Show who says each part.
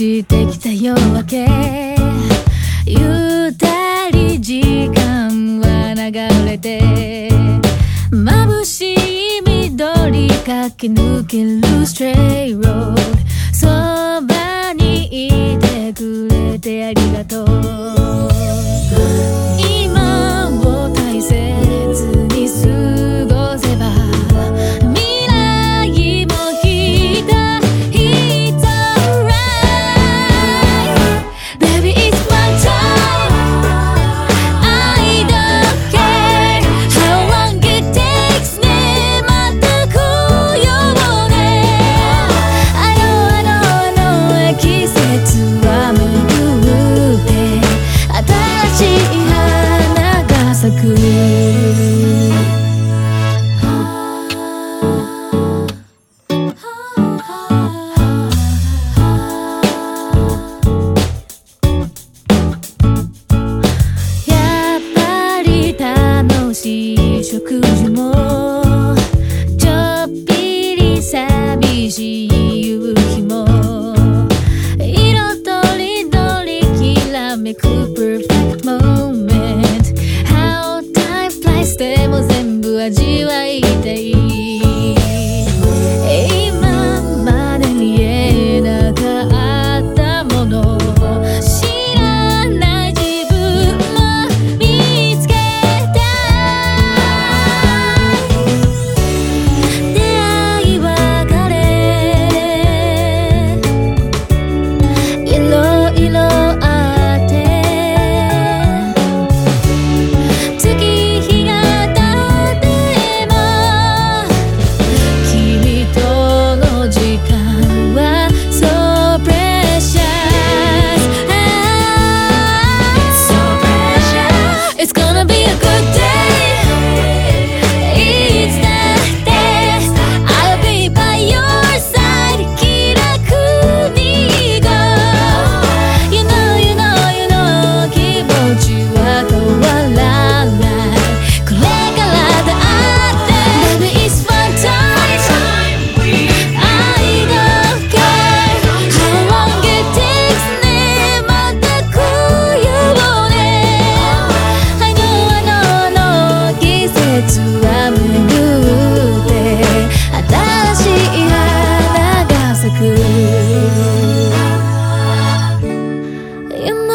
Speaker 1: してきた夜明け、ゆったり時間は流れて、眩しい緑駆け抜けるストレイロード、そばにいてくれてありがとう。今を大切に過ごせば未来もきっと It's alright Baby it's my time I don't care how long it takes ね全くようね I know 季節は巡って新しい花が咲くやっぱり楽しい食事もちょっぴり寂しい夕日も色とりどりきらめく Perfect moment How time flies でも全部味わいたい今まで見えなかったもの知らない自分も見つけたい出会い別れいろいろあって月日が経っても君との時間は So precious It's so precious It's gonna be a good day It's the day I'll be by your side 気楽に Go You know 気持ちは変わらないこれからだって Baby it's fun time I don't care how long it takes ね全くようね I know 季節は巡って新しい花が咲く You